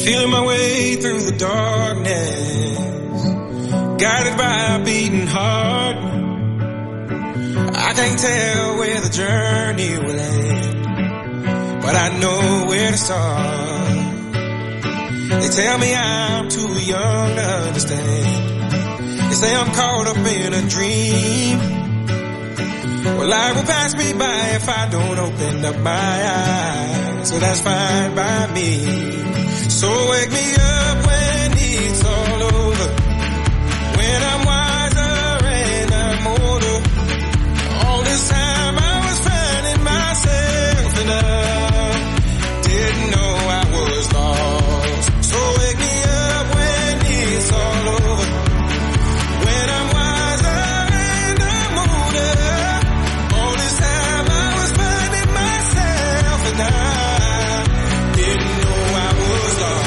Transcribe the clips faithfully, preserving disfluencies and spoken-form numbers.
Feeling my way through the darkness, guided by a beating heart. I can't tell where the journey will end, but I know where to start. They tell me I'm too young to understand. They say I'm caught up in a dream. Well, life will pass me by if I don't open up my eyes, so that's fine by me. So wake me up when it's all over, when I'm wiser and I'm older. All this time I was finding myself and I didn't know I was lost. So wake me up when it's all over, when I'm wiser and I'm older. All this time I was finding myself and I didn't know I was lost.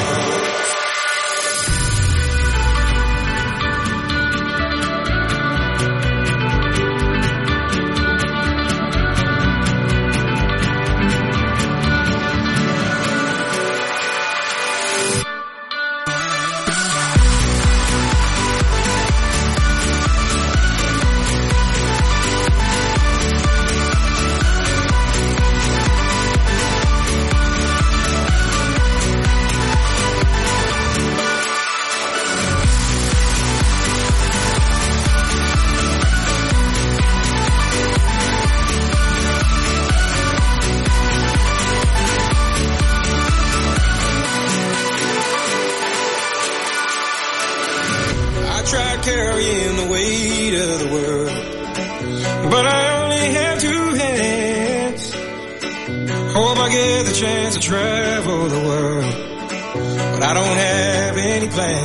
Carrying the weight of the world, but I only have two hands. Hope I get the chance to travel the world, but I don't have any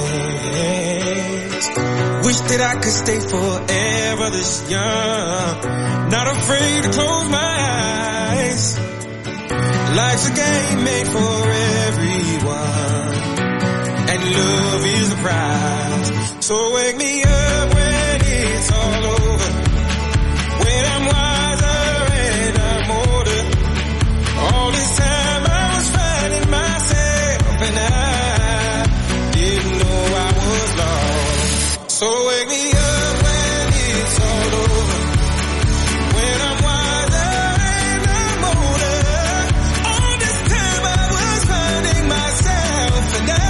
plans. Wish that I could stay forever this young, not afraid to close my eyes. Life's a game made for everyone, and love is the prize. So wake me up when it's all over, when I'm wiser and I'm older. All this time I was finding myself and I didn't know I was lost. So wake me up when it's all over, when I'm wiser and I'm older. All this time I was finding myself and I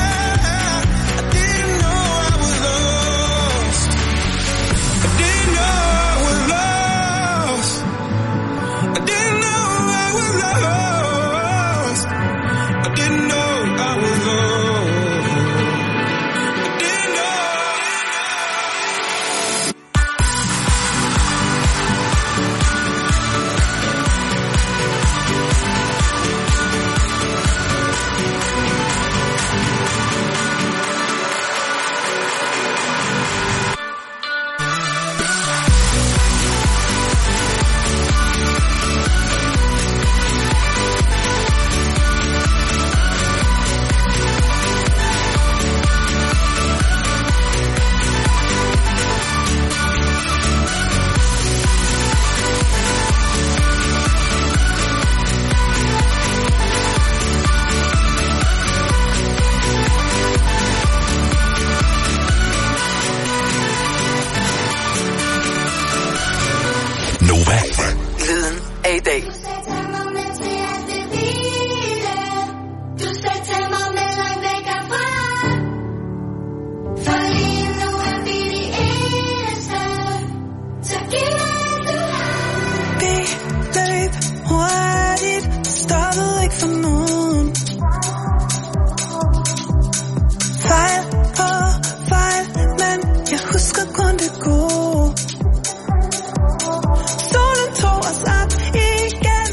Solen tog os op igen.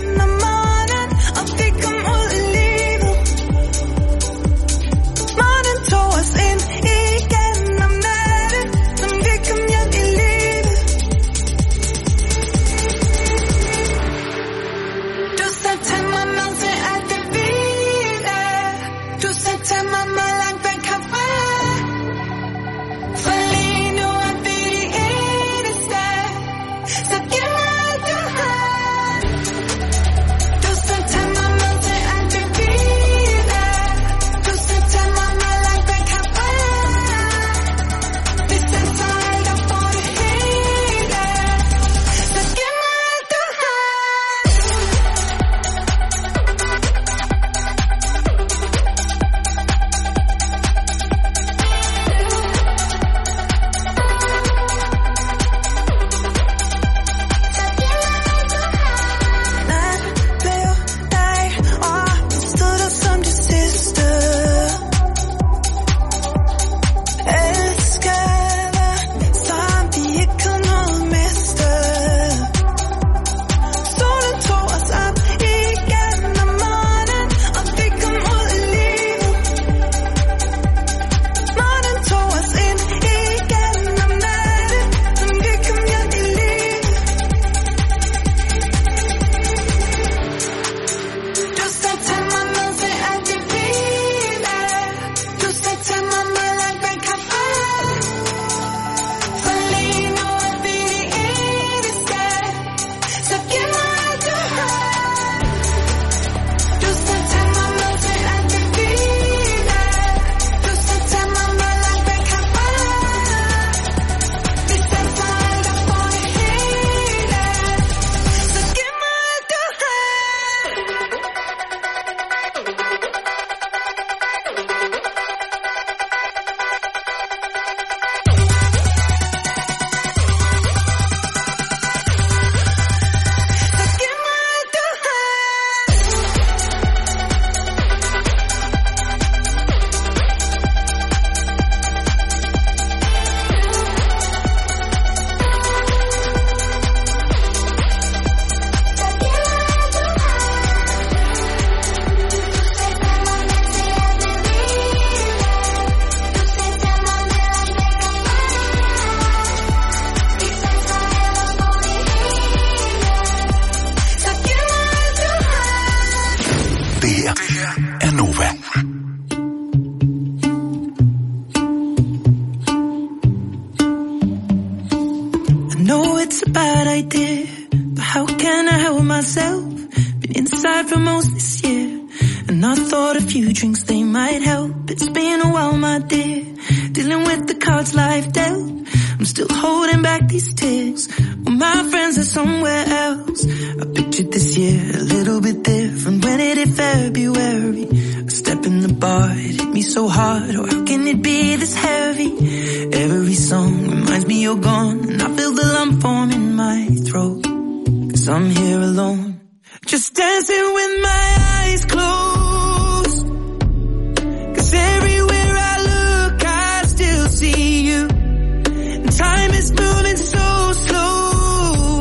know it's a bad idea, but how can I help myself? Been inside for most this year, and I thought a few drinks, they might help. It's been a while, my dear, dealing with the cards life dealt. I'm still holding back these tears, well, my friends are somewhere else. I pictured this year a little bit different when it hit February. A step in the bar, it hit me so hard, oh how can it be this heavy? Every song reminds me you're gone, and I feel the lump form in my throat, 'cause I'm here alone, just dancing with my eyes closed. 'Cause everywhere I look I still see you, and time is moving so slow,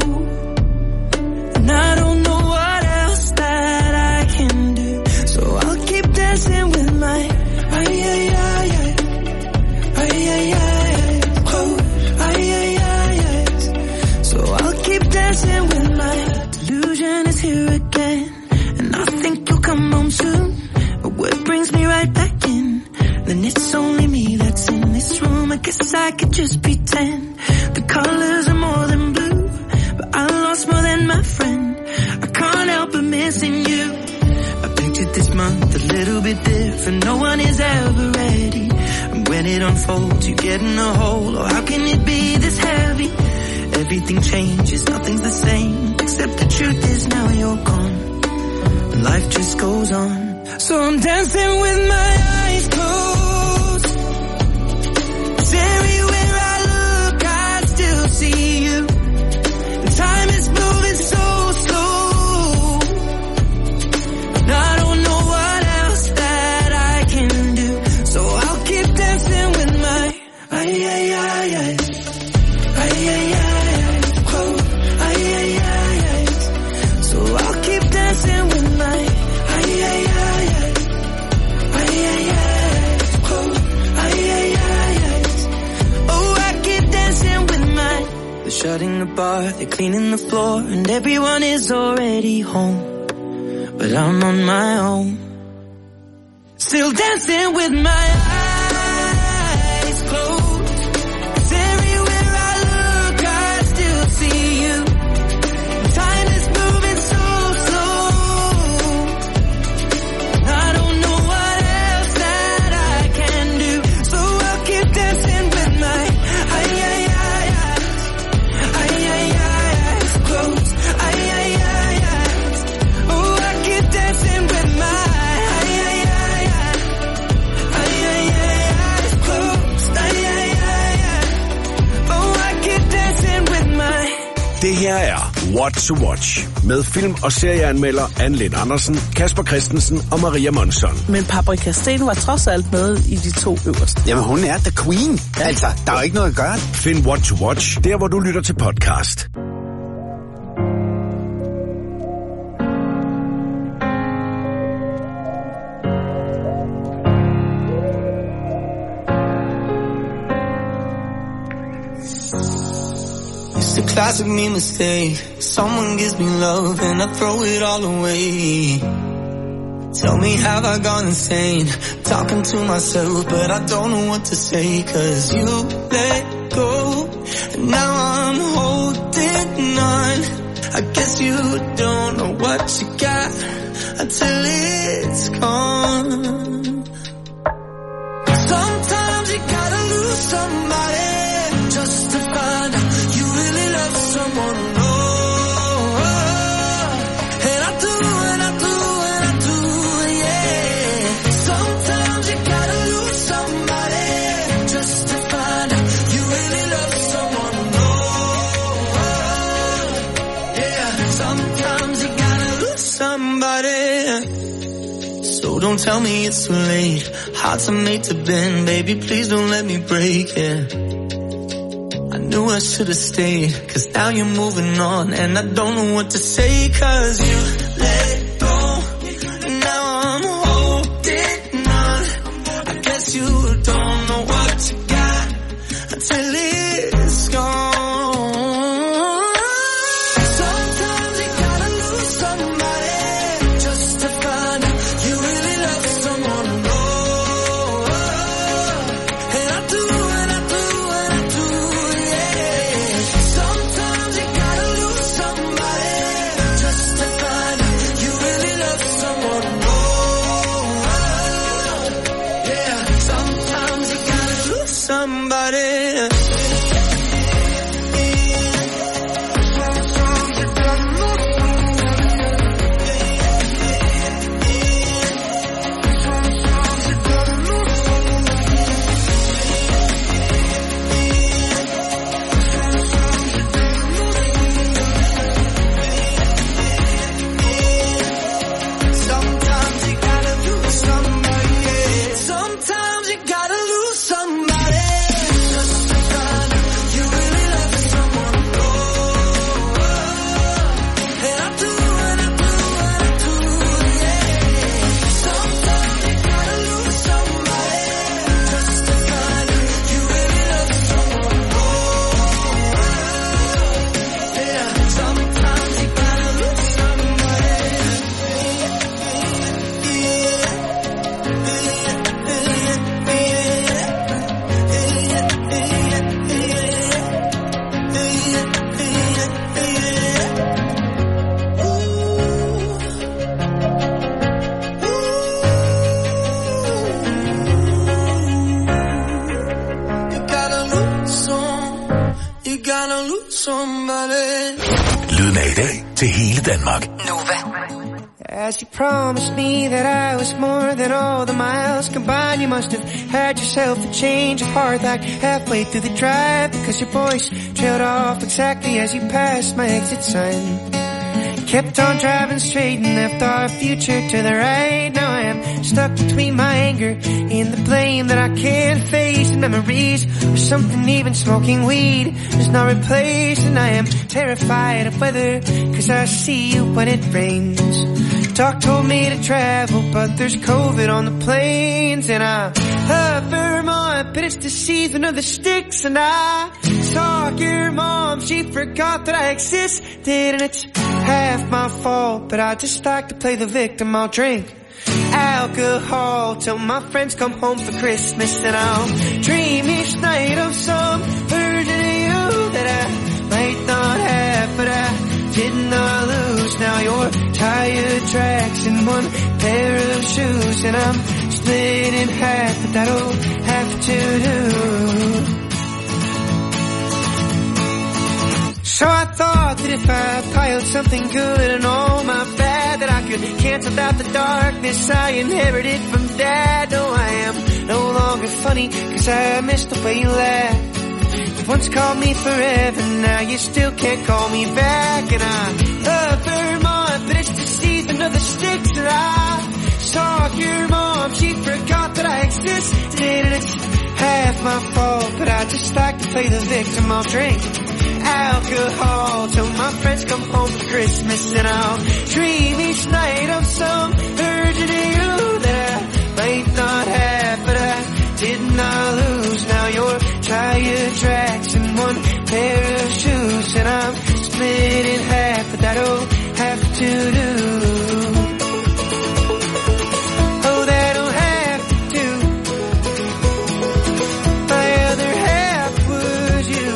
and I don't know what else that I can do, so I'll keep dancing with my ay ay ay ay ay ay ay close ay ay ay ay. So I'll keep dancing with my delusion is here again, and I think you'll come home soon. A word brings me right back in, then it's only me that's in this room. I guess I could just pretend the colors are more than blue, but I lost more than my friend. I can't help but missing you. I pictured this month a little bit different, no one is ever ready, and when it unfolds you get in a hole, oh how can it be this heavy? Everything changes, nothing's the same, except the truth is now you're gone, and life just goes on. So I'm dancing with my eyes closed, 'cause everywhere I look I still see you, and time is moving so slow, and I don't know what else that I can do, so I'll keep dancing with my ay ay ay ay ay ay ay close ay ay ay ay. So I'll keep dancing with my ay ay ay ay ay ay ay close ay ay ay ay. Oh, I keep dancing with my. They're shutting the bar, they're cleaning the floor, and everyone is already home, but I'm on my own, still dancing with my eyes closed. 'Cause everywhere I look I still see you, time is moving so slow, and I don't know what else that I can do, so I'll keep dancing with my ay ay ay ay ay ay ay close ay ay ay ay. Oh, I keep dancing with my ay ay ay ay ay ay ay close ay ay ay ay. Oh, I keep dancing with my. Det her er What to Watch med film- og serieanmelder Anne Lind Andersen, Kasper Christensen og Maria Monsson. Men Paprika Steen var trods alt med i de to øverste. Jamen, hun er the queen. Altså, der er jo ikke noget at gøre. Find What to Watch der, hvor du lytter til podcast. It's a classic me mistake. Someone gives me love and I throw it all away. Tell me, have I gone insane? Talking to myself, but I don't know what to say. 'Cause you let go, and now I'm holding on. I guess you don't know what you got until it's gone. Sometimes you gotta lose somebody just to find out you really love someone. Oh, and I do, and I do, and I do, yeah. Sometimes you gotta lose somebody just to find out you really love someone. Oh, yeah. Sometimes you gotta lose somebody. So don't tell me it's too late. Hearts are made to bend, baby, please don't let me break it. I knew I should've stayed, 'cause now you're moving on, and I don't know what to say. 'Cause you let go, and now I'm holding on. I guess you don't know what you got until it's gone. Sometimes you gotta lose somebody just to find out you really love someone. Oh, and I do, and I do, and I do, yeah. Sometimes darling. Lyden af i dag til hele Danmark. Nova. As you promised me that I was more than all the miles combined, you must have had yourself a change of heart like halfway through the drive, because your voice trailed off exactly as you passed my exit sign. Kept on driving straight and left our future to the right. Now I am stuck between my anger and the blame that I can't face, and memories of something even smoking weed does not replace. And I am terrified of weather, cause I see you when it rains. Doc told me to travel, but there's COVID on the planes. And I love Vermont, but it's the season of the sticks. And I saw your mom, she forgot that I existed. And it's half my fault, but I just like to play the victim. I'll drink alcohol till my friends come home for Christmas. And I'll dream each night of some version of you that I might not have, but I did not lose. Now your tire tracks in one pair of shoes, and I'm split in half, but that'll have to do. So I thought that if I piled something good and all my bad, that I could cancel out the darkness I inherited from Dad. No, I am no longer funny, cause I missed the way you laughed. You once called me forever, now you still can't call me back. And I love Vermont, but it's the season of the sticks. And I saw your mom, she forgot that I existed. And it's half my fault, but I just like to play the victim. I'll drink alcohol till my friends come home for Christmas. And I'll dream each night of some version of you that I might not have, but I did not lose. Now your tire tracks in one pair of shoes, and I'm split in half, but that'll have to do. Oh, that'll have to do. My other half was you.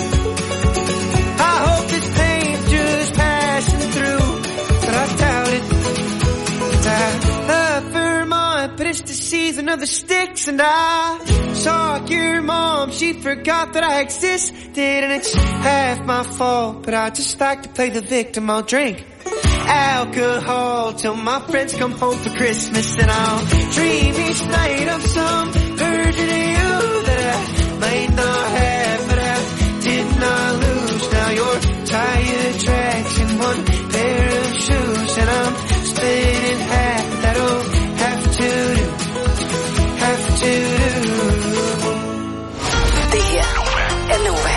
I hope this pain's just passing through, but I doubt it. I love Vermont, but it's the season of the sticks. And I saw your mom, she forgot that I existed. And it's half my fault, but I just like to play the victim. I'll drink alcohol till my friends come home for Christmas. And I'll dream each night of some version of you that I might not have, but I did not lose. Now your tire tracks in one pair of shoes, and I'm split in half. That'll have to do, have to do. Det her er Nova.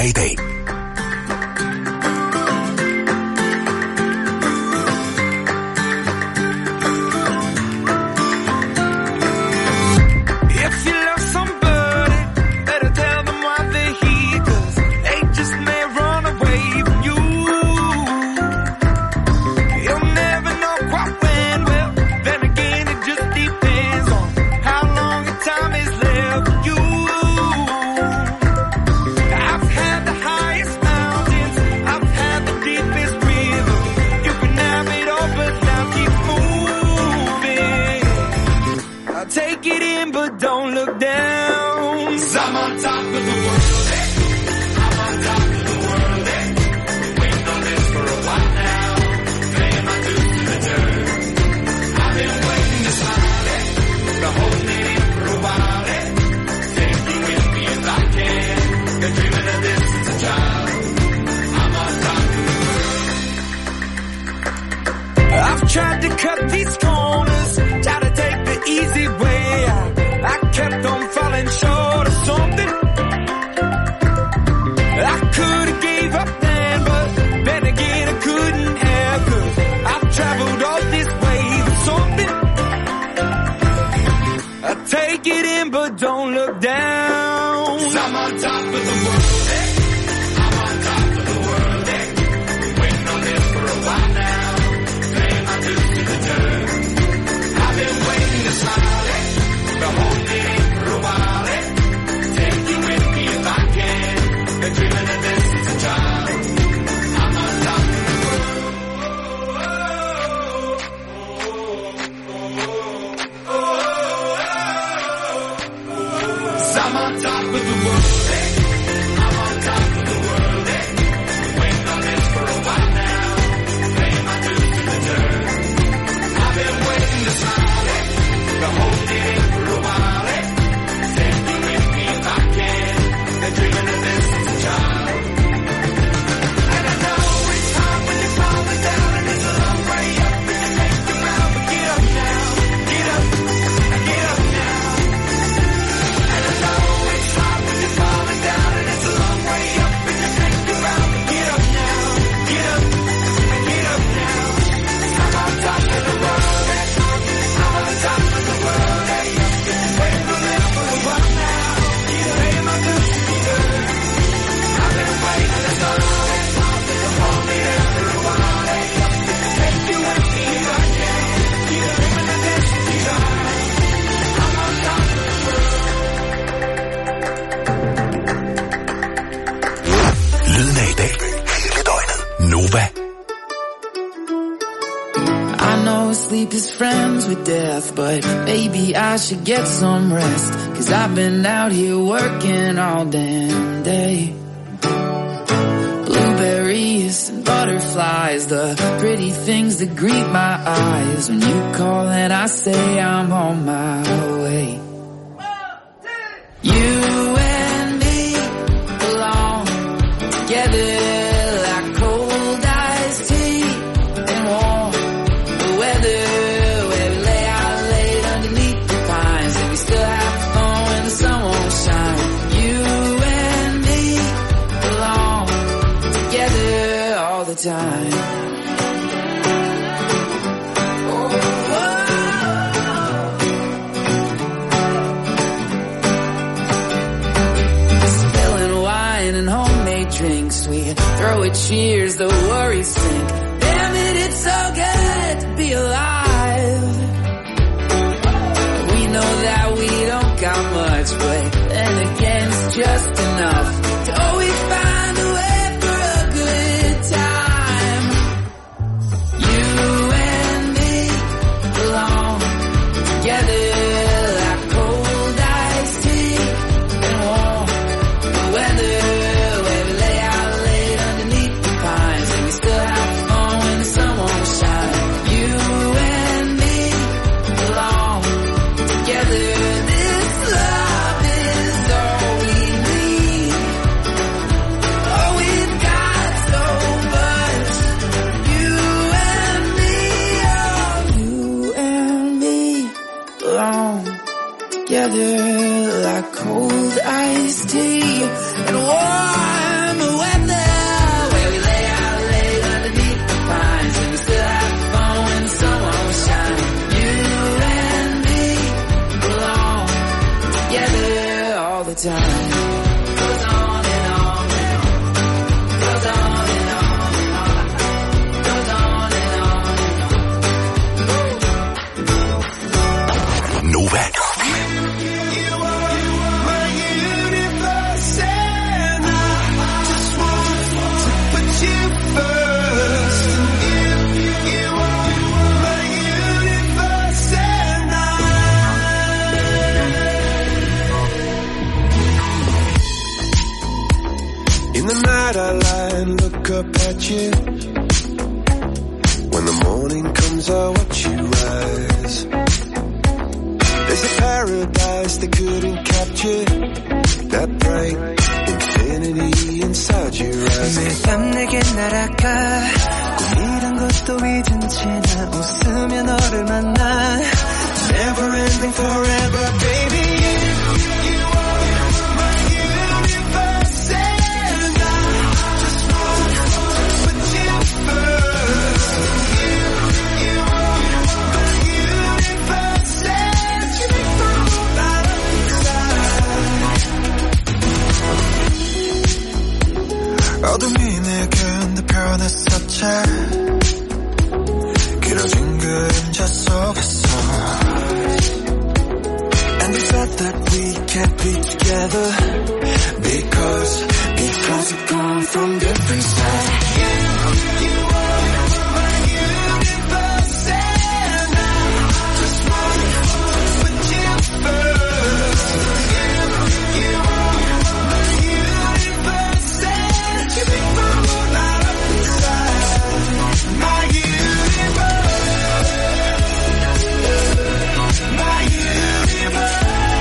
af i dag. Tried to cut these corners, tried to take the easy way out. I kept on falling short of something. I could have gave up then, but then again I couldn't have, 'cause I've traveled all this way for something. I take it in but don't look down. 'Cause I'm on top of the world, hey. I'm on top of the world, hey. Waiting on this for a while now. I've been waiting to smile, eh? The whole day for a while, eh? Take you with me if I can. Been dreaming of this since a child. I'm on top of the world. I'm on top of the world, eh? I'm on top of the world, eh? Waiting on this for a while now. Paying my dues to the dirt. I've been waiting to smile, eh? The whole day for a while, eh? Take you with me if I can. Been dreaming of this since a child. And I know it's hard when you're falling down, and it's a long way up, and you make your round, but get up now, get up, get up now. And I know it's hard when you're falling down, and it's a long way up, and you make your round, but get up now, get up, get up now. I'm on top of the world. Lyden af i dag. Hele døgnet. Nova. I know sleep is friends with death, but maybe I should get some rest, 'cause I've been out here working all damn day. Blueberries and butterflies, the pretty things that greet my eyes when you call and I say I'm on my way. You and me belong together like cold iced tea and warm the weather. Where we lay out late underneath the pines, and we still have fun when the sun won't shine. You and me belong together all the time. Drinks, we throw at cheers, the worries sink. Damn it, it's so good to be alive. We know that we don't got much, but then again it's just enough to always find a way for a good time. You and me belong together like cold iced tea and warm the weather. You up at you. When the morning comes, I watch you rise. There's a paradise they couldn't capture. That bright infinity inside your eyes. 매일 밤 내게 날아가. 꿈이란 것도 잊은 채 나 웃으며 너를 만나. Never ending forever, baby. You are my universe, and I just want to put you first. You, you are my universe, and you make my whole life inside. 어둠이 내겐 더 변했었지. 길어진 그림자 속에서. And we said that we can't be together Because, because we've gone from different sides. You, you are my universe, and I just want to put you first. You, you are my universe, and you make my whole life inside. My universe, my universe.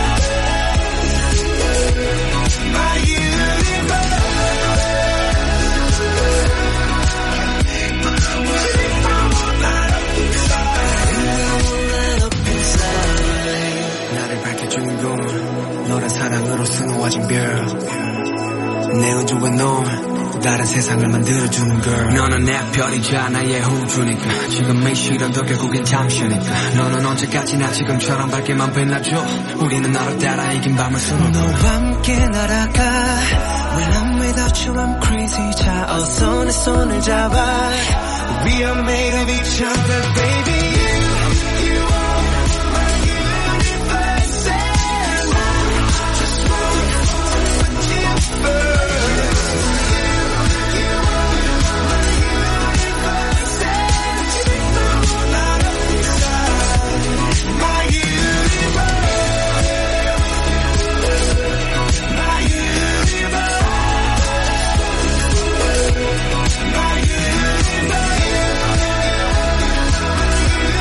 나를 밝혀주는 건 너란 사랑으로 수놓아진 별. 내 우주와 넌 다른 세상을 만들어주는 girl. 너는 내 별이자 나의 호주니까 지금이 싫어도 결국엔 잠시니까. 너는 언제까지나 지금처럼 밝게만 빛나줘. 우리는 너를 따라 이긴 밤을 수놓고 너와 함께 날아가. When I'm without you I'm crazy. 자 어서 내 손을 잡아. We are made of each other, baby. You, you are my universe, and I just want to put you first. You, you are my universe, and you make my whole life inside. My universe, my universe, my universe.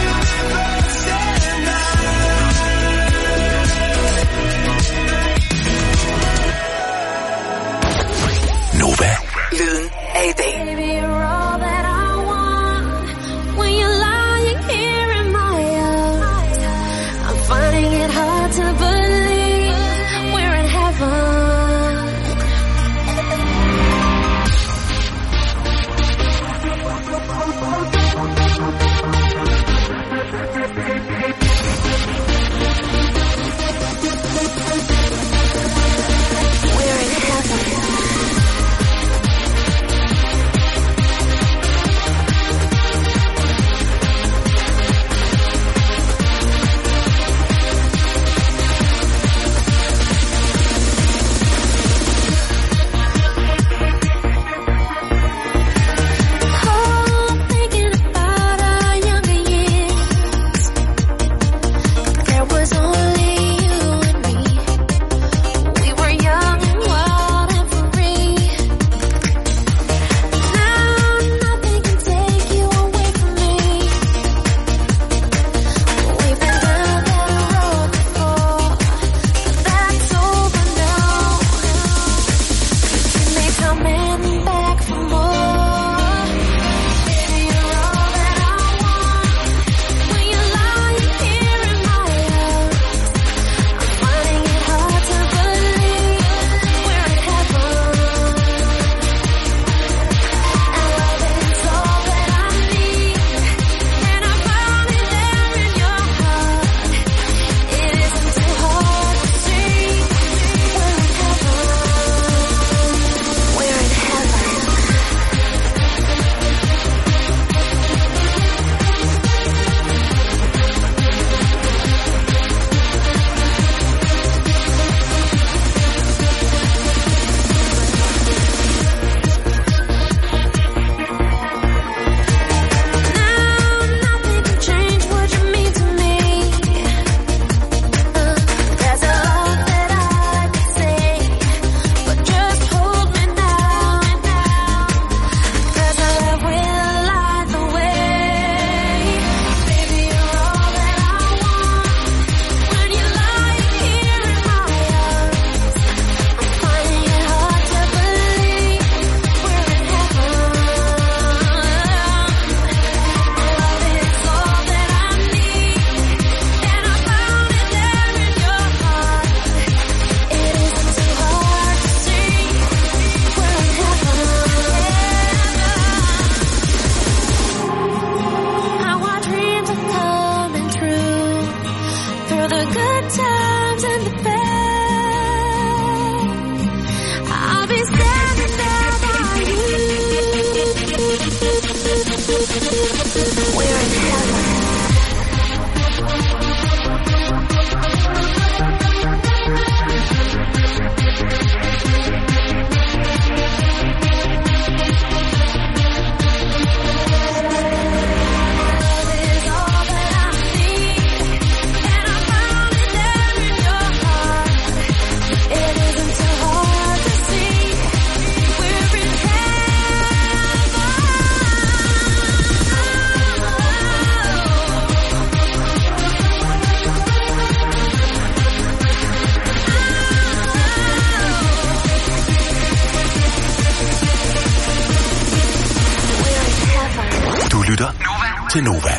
Til Nova.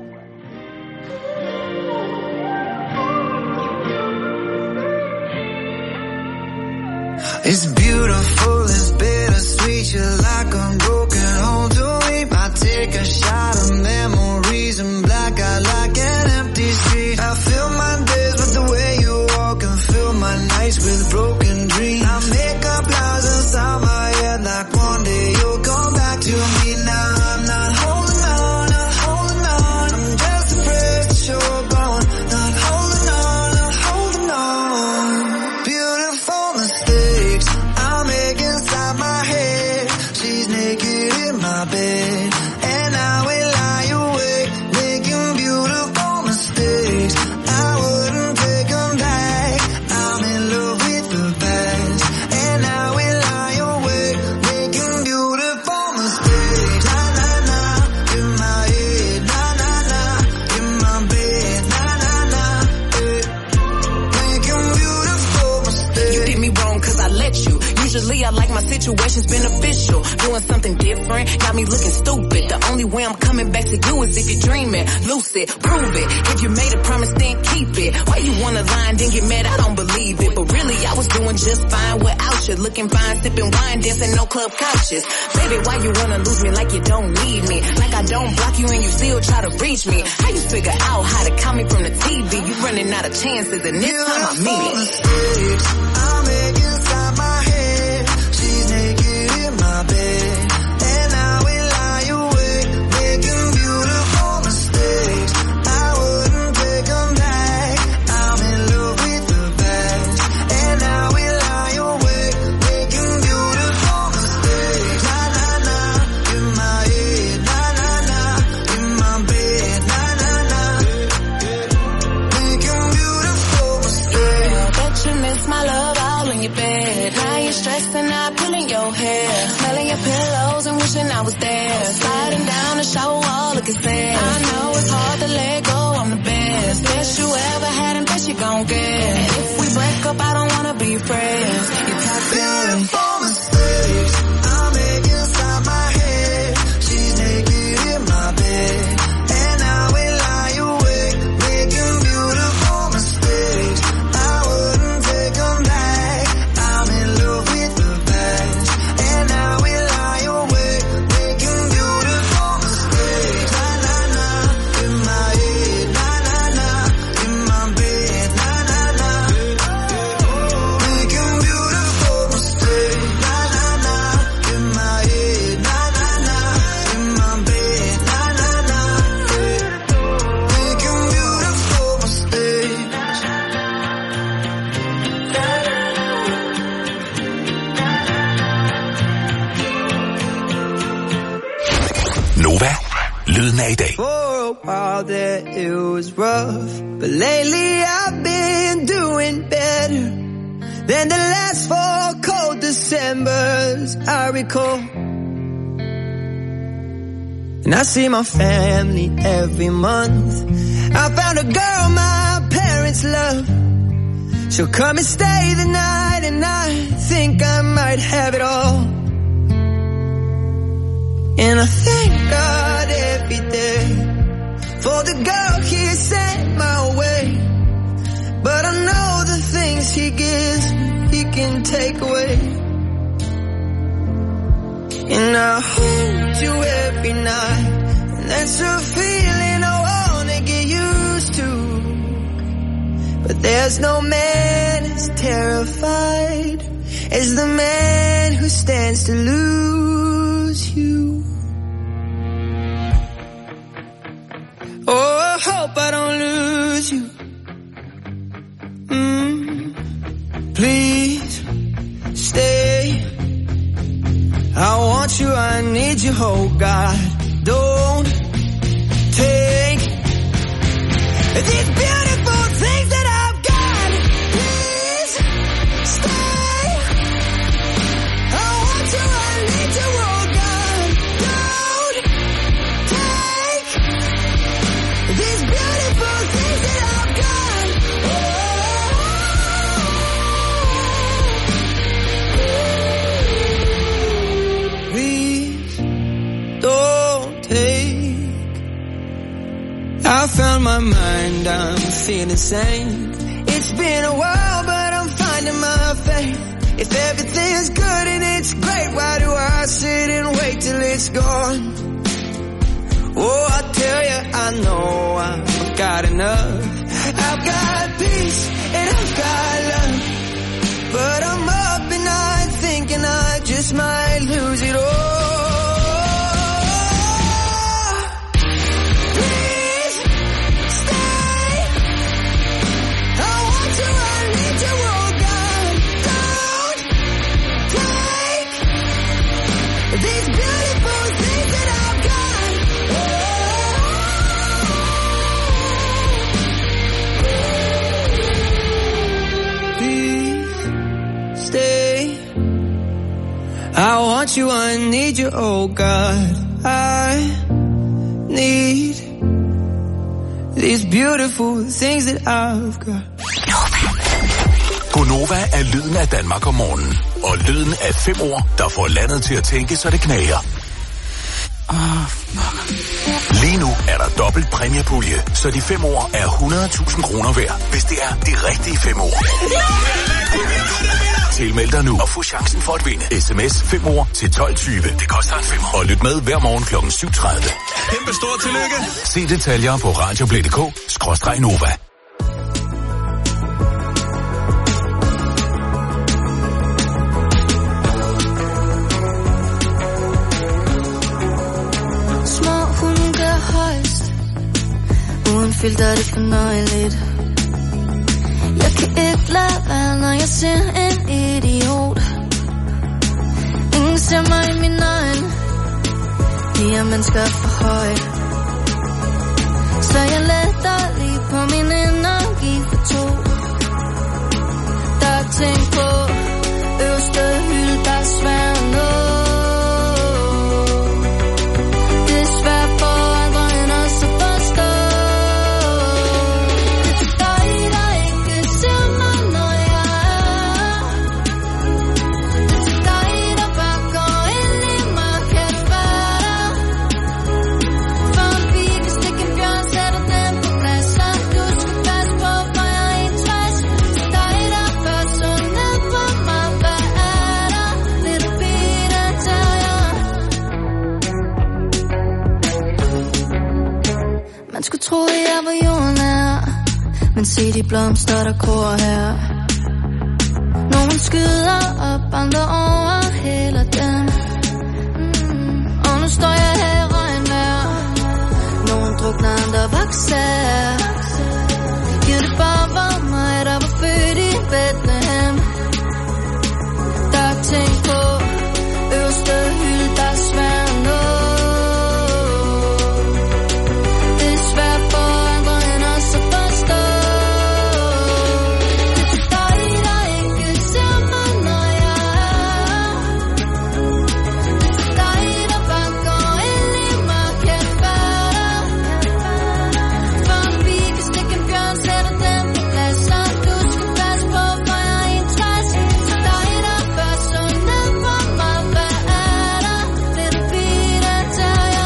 It's beautiful, it's bittersweet. You're like a broken home to me. I take a shot of memories and black out like an empty street. I fill my days with the way you walk and fill my nights with broken dreams. I make up lies inside my head like one day you'll come back to me. Now I'm not holding on, not holding on. I'm just afraid that you're gone. Not holding on, not holding on. Beautiful mistakes I make inside my head. She's naked in my bed and I will lie awake making beautiful mistakes. I wouldn't take them back. I'm in love with the past and I will lie awake making beautiful mistakes. Na na na in my head, na na na in my bed, na na na eh. Making beautiful mistakes. You did me wrong cause I let you. Usually I like my situations beneficial. Doing something different got me looking stupid. The only way I'm coming back to you is if you're dreaming. Lucid, prove it. If you made a promise, then keep it. Why you wanna lie and then get mad? I don't believe it. But really, I was doing just fine without you. Looking fine, sipping wine, dancing no club couches. Baby, why you wanna lose me like you don't need me? Like I don't block you and you still try to reach me. How you figure out how to call me from the T V? You running out of chances and this time I mean it. Mistakes I make inside my head. She's naked in my bed and I will lie awake making beautiful mistakes. I wouldn't take them back. I'm in love with the past and I will lie awake making beautiful mistakes. Na na na in my head, na na na in my bed, na na na making beautiful mistakes. I bet you miss my love all in your bed. Now you're stressing out, pulling your hair, smelling your pillows and wishing I was there. Sliding down the shower wall, looking sad. I know it's hard to let go, I'm the best. Best you ever had and best you gon' get. And if we break up, I don't wanna be friends. You toxic. Beautiful mistakes I make inside my head. She's naked in my bed and I will lie awake making beautiful mistakes. I wouldn't take them back. I'm in love with the past and I will lie awake making beautiful mistakes. Na na na in my head, na na na in my bed, na na na making beautiful mistakes. Na na na in my head, na na na in my bed, na na na making beautiful mistakes. Nova. Lyden af i dag. For a while there it was rough, but lately I've been doing better than the last four cold Decembers I recall. And I see my family every month. I found a girl my parents love. She'll come and stay the night and I think I might have it all. And I thank God every day for the girl he sent my way. But I know the things he gives he can take away. And I hold you every night, and that's a feeling I wanna get used to. But there's no man as terrified as the man who stands to lose you. oh God, don't take these beautiful things that I've got. Please stay. I want you, I need you, oh God, don't take these beautiful things that I've got. Please don't take. I found my mind, I'm feeling sane. It's been a while, but I'm finding my faith. If everything's good and it's great, why do I sit and wait till it's gone? Oh, I tell you, I know I've got enough. I've got peace and I've got love, but I'm up at night thinking I just might lose it all. Please stay. I want you, I need you, oh God. Don't take these beautiful things that I've got. Please stay. I want you, I need you, oh God. I need these beautiful things that I've got. Gonova er lyden af Danmark om morgenen. Og lyden af fem ord, der får landet til at tænke, så det knager. Åh, oh, fuck. Lige nu er der dobbelt præmiepulje, så de fem ord er hundrede tusind kroner værd, hvis det er de rigtige fem ord. Tilmeld dig nu og få chancen for at vinde. S M S fem ord til tolv tyve. Det koster en femmer. Og lyt med hver morgen klokken syv tredive. Kæmpe stort tillykke. Se detaljer på radioplay punktum d k skråstreg Nova. Små hunde gør højst, uden filter, det fornøjeligt. Jeg kan ikke lade være, når jeg ser en idiot. Ingen ser mig i min øjne, de er mennesker for højt. Så jeg letter lige på min energi for to. Der er ting på øverste hylde, der er svært at nå. Det er svært for andre end os at forstå. Det er dig, der ikke ser mig, når jeg er. Det er dig, der bare går ind i mig, kan du være der? For en pige kan stikke en bjørn, sætter den på plads, så du skal passe på, for jeg er enogtres. Det er dig, der fører sådan ned på mig, hvad er der? Lille pige, der tager jeg. Man skulle tro, at jeg var jordnær, men se de blomster, der gror her. Nogen skyder op, andre overhælder dem. Mm. Og nu står jeg her i regnvejr. Nogen drukner, andre vokser. Ja, det bare var mig, der var født i Bethlehem. Der er ting på øverste hylde, der er svært at nå. Det er svært for andre end os at forstå. Det er dig, der ikke ser mig, når jeg er. Det er dig, der bare går ind i mig, kan du være der? For en pige kan stikke en bjørn, sætter den på plads, så du skal passe på, for jeg er enogtres. Det er dig, der fører sådan ned på mig, hvad er der? Lille pige, der tager jeg.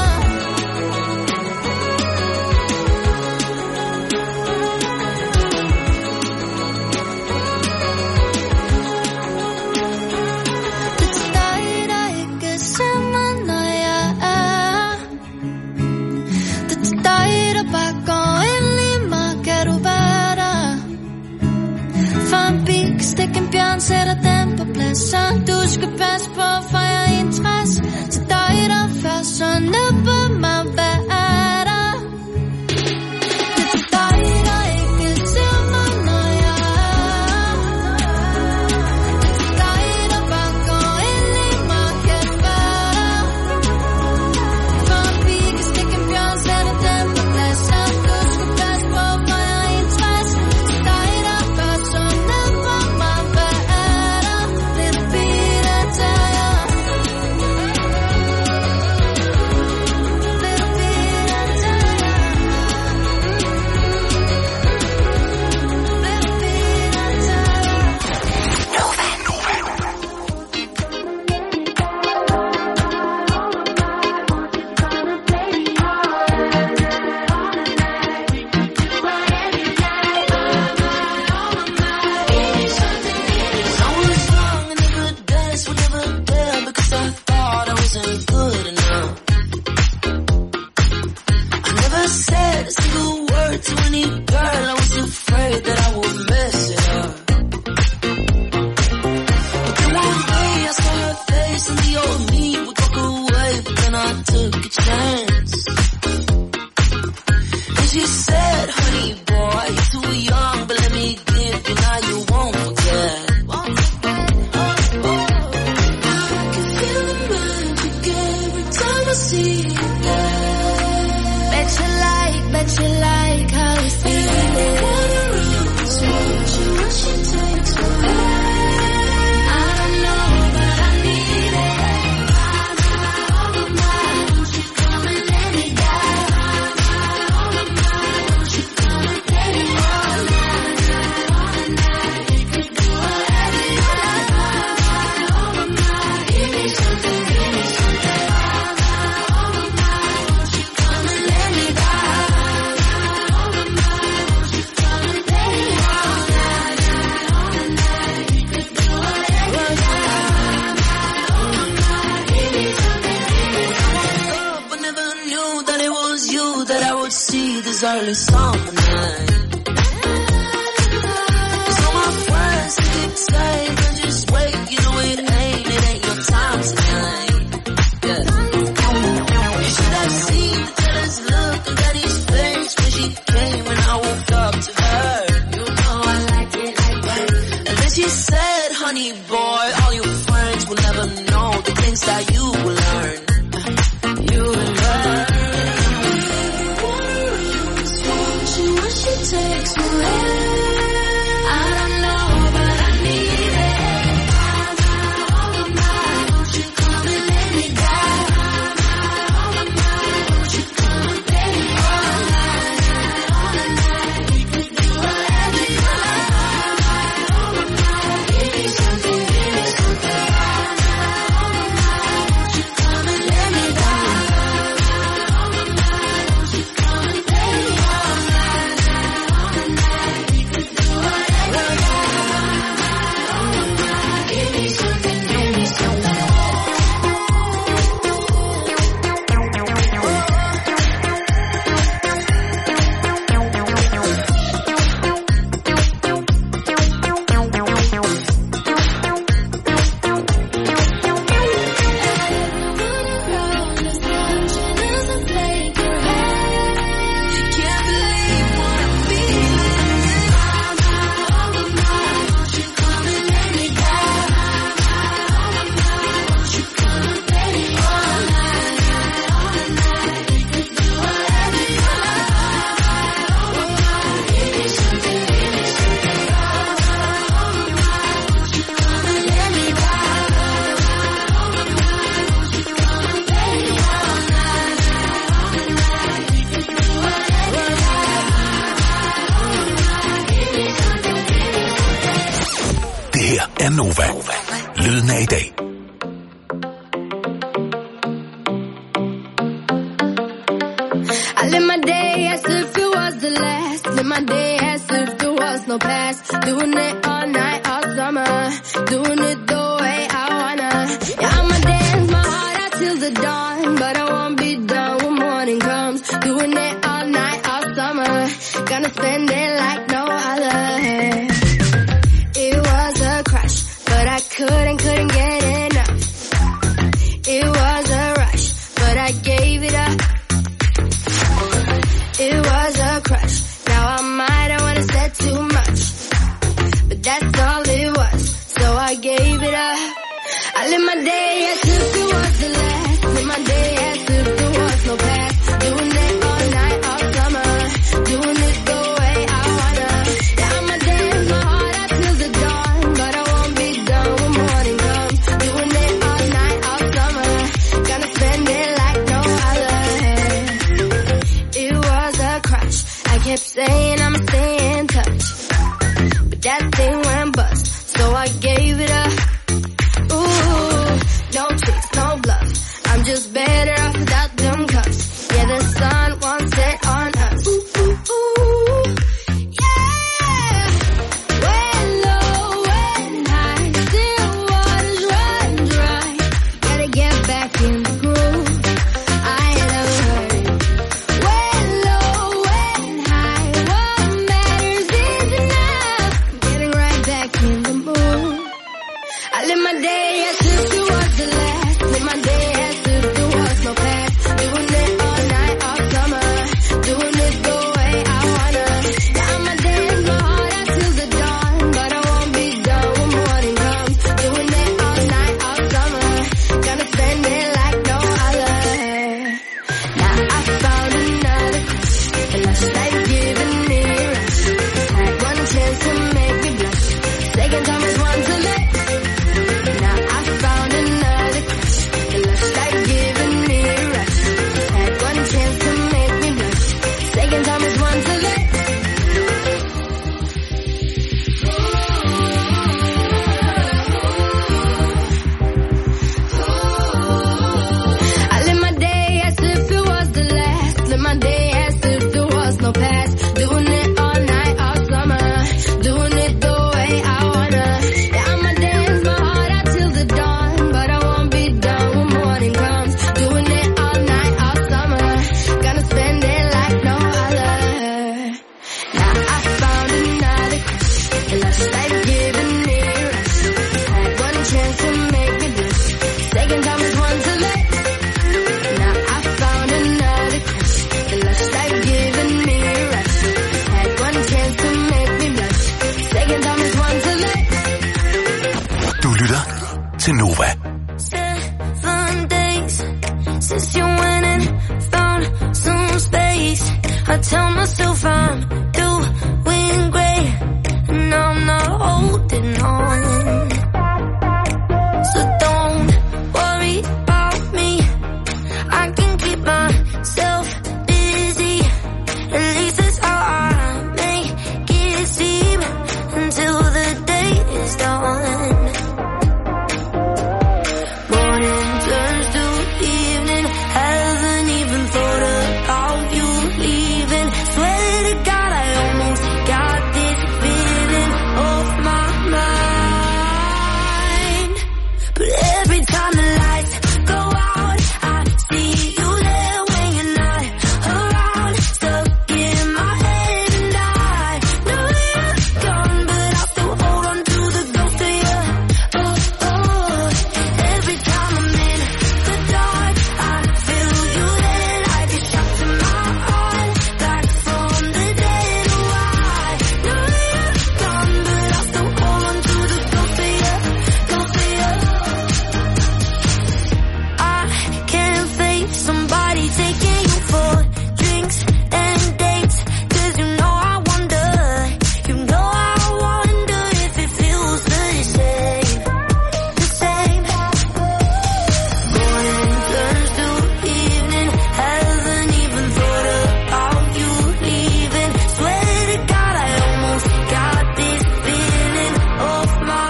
Det er dig, der ikke ser mig, når jeg er. Det er dig, der bare går ind i mig, kan du være der? For en bil kan stikke en bjørn, sætter den på plads, så du skal passe på, for jeg er enogtres. Det er dig, der fører sådan ned på mig, hvad er der? Det er dig, der ikke ser mig, når jeg er. Det er dig, der bare går ind i mig, kan du være der? a chance. And she said, honey boy, you're too young, but let me give you now you won't forget. Won't forget. Oh, oh. I can feel the magic every time I see you again. Bet you like, bet you like how you feel it. So what you, what she takes away. I don't know, but I need it. All of mine, won't you come and let me die? All of mine, won't you come and let me all night, all night. You could do whatever you like. All of mine, give me something, give me something. All of mine, won't you come and let me die? All of mine, won't you come and let me all night, all night. You could do whatever you like. All of mine, give me something, give me something. Oh, but never knew that it was you that I would see this early summer night. Cause all my friends keep saying, "But just wait, you know it ain't, it ain't your time tonight." Yeah. You should have seen the jealous look on Daddy's face when she came and I woke up to her. You know I like it like that. And then she said, honey boy, all your friends will never know the things that you will learn. You will learn. What you, what she takes away. I don't know, but I need it. All of mine, won't you come and let me die? All of mine, won't you come and let me all night, all night. You could do whatever you like. All of mine, give me something, give me something. All of mine, won't you come and let me die? All of mine, won't you come and let me all night, all night. You could do whatever you like. All of mine, give me something, give me something. Can't believe what I'm feeling. All of mine, won't you come and let me die? All of mine, won't you come and let me all night, all night. You could do whatever you like. All of mine, give me something, give me something. All of mine, won't you come and let me die? All of mine, won't you come and let me all night, all night. You could do whatever you like. Det her er Nova. Lyden af i dag. I live my day as if it was the last. Live my day as if there was no past. Doing it all night, all summer. Doing it the way I wanna. Yeah, I'ma dance my heart out till the dawn. But I won't be done when morning comes. Doing it all night, all summer. Gonna spend it like no other. It was a crush, but I couldn't, couldn't get enough. It was a rush, but I gave it up. It was a crush. Now I might have wanna said too much, but that's all it was. So I gave it up. I live my day as if it was the last. Live my day as if there was no past. Doing it all night, all summer. Doing it the way I wanna. Yeah, I'ma dance my heart out till the dawn, but I won't be done when morning comes. Doing it all night, all summer. Gonna spend it like no other. It was a crush. I kept saying I'ma stay in touch, but that thing went bust. So I gave it up. Ooh, no tricks, no bluff. I'm just better off without them cuffs. Yeah, the sun wants it on us. Ooh, ooh, ooh. Yeah. When low, when high, still waters run dry. Gotta get back in the groove. I had a hurt. When low, when high, whoa, til Nova. Seven days since you went and found some space. I tell myself I'm doing great, and I'm not holding on. So don't worry about me. I can keep myself busy. At least that's how I make it seem until the day is done. Morning turns to evening. Haven't even thought about you leaving. Swear to God I almost got this feeling off my mind. But every time the lights go out, I see you there when you're not around. Stuck in my head and I know you're gone, but I still hold on to the ghost of you. Oh, oh. Every time I'm in the dark, I feel you there like a shot to my heart. Back from the dead, oh I know you're gone, but I still hold on to the ghost of you, ghost of you. I can't face somebody taking you for drinks and dates, 'cause you know I wonder, you know I wonder if it feels the same, the same. Morning turns to evening, haven't even thought about you leaving. Swear to God I almost got this feeling off my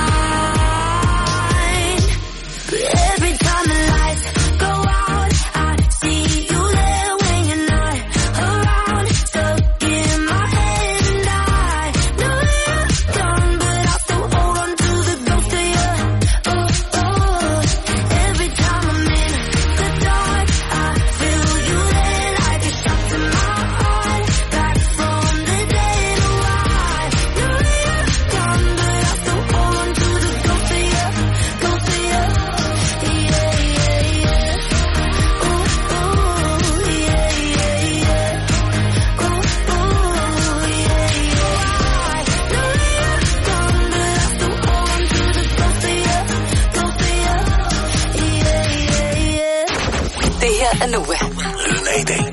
mind. But every time the lights go out, I see you there when you're not around. Stuck in my head and I know you're gone, but I still hold on to the ghost of you. Oh, oh. Every time I'm in the dark, I feel you there like a shot to my heart. Back from the dead, oh I know you're gone, but I still hold on to the ghost of you, ghost of you. Yeah, yeah, yeah. Ooh, ooh, yeah, yeah, yeah. Ooh, ooh, yeah, yeah. I know you're gone, but I still hold on to the ghost of you, ghost of you. Yeah, yeah, yeah. Det her er Nova. Lyden af i dag.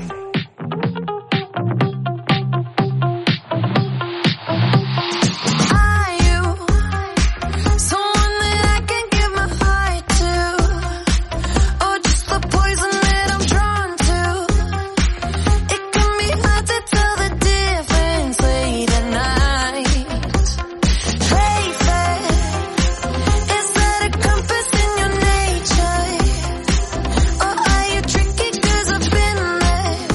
Are you someone that I can give my heart to, or just the poison that I'm drawn to? It can be hard to tell the difference late at night. Trace it. Is that a compass in your nature, or are you tricky? 'Cause I've been there.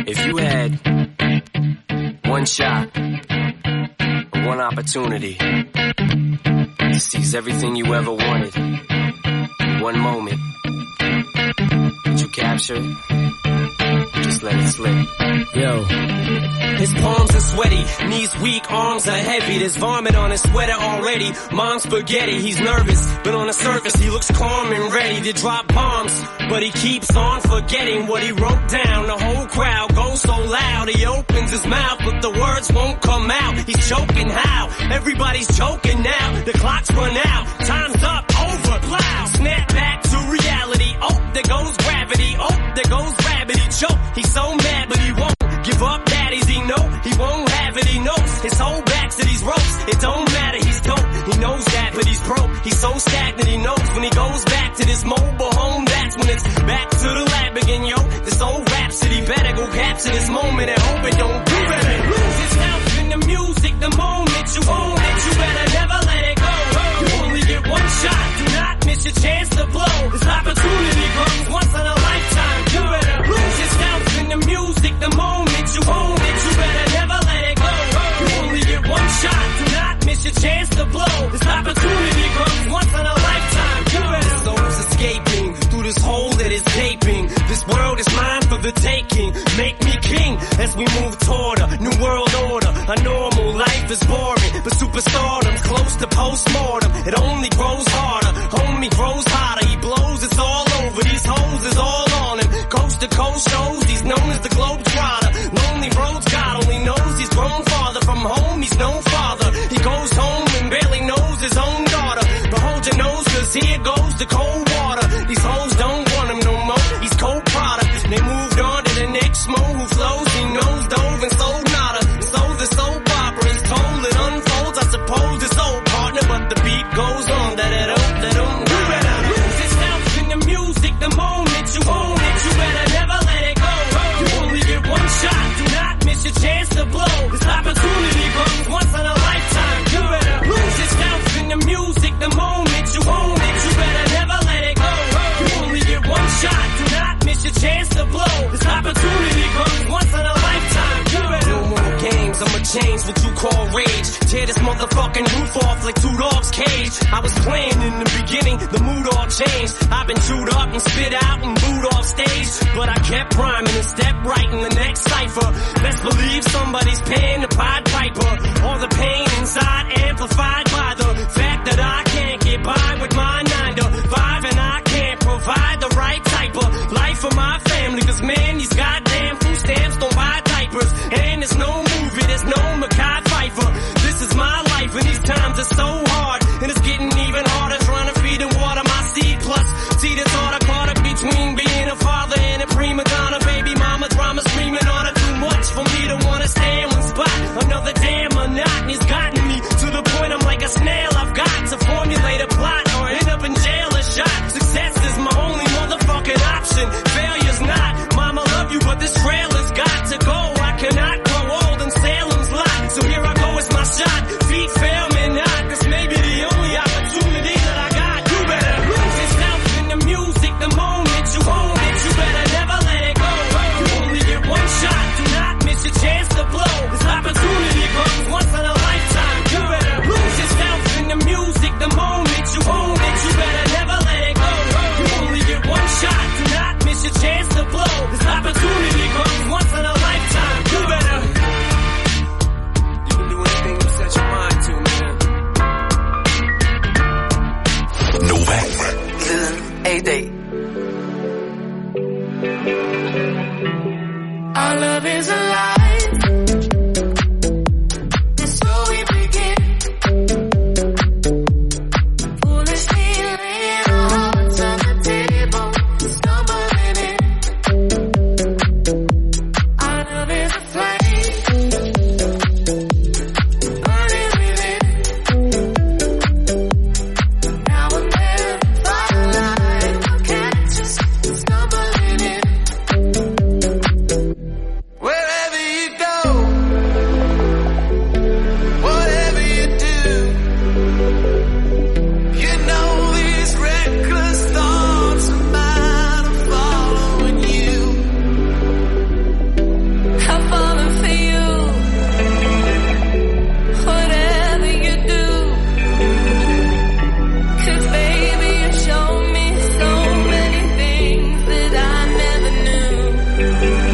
If you had one shot, one opportunity to seize everything you ever wanted, one moment, would you capture it? Just let it slip. Yo. His palms are sweaty, knees weak, arms are heavy. There's vomit on his sweater already. Mom's spaghetti, he's nervous, but on the surface he looks calm and ready to drop bombs. But he keeps on forgetting what he wrote down. The whole crowd goes so loud, he opens his mouth, but the words won't come out. He's choking how? Everybody's choking now. The clock's run out, time's up, over, plow. Snap back to reality. Oh, there goes gravity. Oh, there goes gravity. Choke, he's so mad, but he won't give up. Daddies, he know he won't have it. He knows his whole back to these ropes. It don't matter, he's dope. He knows that, but he's broke. He's so stagnant. He knows when he goes back to this mobile home, that's when it's back to the lab again. Yo, this old rhapsody better go capture this moment and hope it don't do better. Lose yourself in the music, the moment you own it. You better never let it go. You only get one shot. Do not miss your chance to blow. This opportunity comes once in a lifetime. You better lose yourself in the music, the moment you own it. You better never let it go. You only get one shot. Do not miss your chance to blow. This opportunity comes once in a lifetime. You better. This soul's escaping through this hole that is gaping. This world is mine for the taking. Make me king as we move toward a new world order. A normal life is boring, but superstardom's close to postmortem. It only grows harder. Homie grows hotter. He blows. It's all over. These hoes is all on him. Coast to coast shows. He's known as the Globetrotter. Lonely roads. God only knows he's grown farther from home. He's no father. He goes home and barely knows his own daughter. But hold your nose, cause here goes the cold water. These hoes don't want him no more. He's cold product. They moved on to the next mo who flows. He knows dove and sold nada. So the soap opera is told. It unfolds. I suppose it's old partner, but the beat goes on. That it up, that um. You better lose yourself in the music, the moment you own it. You better never let it go. You only get one shot. Do not miss your chance to blow. This opportunity comes once in a lifetime. You better lose yourself in the music, the moment you own it. You better never let it go. You only get one shot. Do not miss your chance to blow. This opportunity comes once in a lifetime. You better. No more games, I'ma change what you call rage. Tear this motherfucking roof off like two dogs' cage. I was playing in the beginning, the mood all changed. I've been chewed up and spit out and booed off stage, but I kept rhyming and stepped right in the next cipher. Best believe somebody's paying the Pied Piper. All the pain inside amplified by the fact that I can't get by with my nine to five, and I can't provide the right type of life for my family. Cause man, these goddamn food stamps don't buy diapers, and there's no movie, there's no Mackay Pfeiffer. This is my life and these times are so hard, and it's getting even harder trying to feed and water my seed. Plus, see this order caught up between being a father and a prima donna. Baby mama drama screaming on her too much for me to wanna stay in one spot. Another damn monotony's gotten me to the point I'm like a snail. I've got to formulate a plot or end up in jail or shot. Success is my only motherfucking option. Failure's not. Mama love you, but this trailer's got to go. I cannot grow old in Salem's lot. So here I go, it's my shot. Feet fail me not. This may be the only opportunity that I got. You better lose yourself in the music, the moment you own it. You better never let it go. You only get one shot. Do not miss your chance to blow. This opportunity comes once in a lifetime. You better lose yourself in the music, the moment you own it. You better never let it go. You only get one shot. Do not miss your chance to blow. This opportunity comes once in a lifetime. You better. You can do anything you set your mind to, man. Nova. Lyden A-Day. Our love is a lie.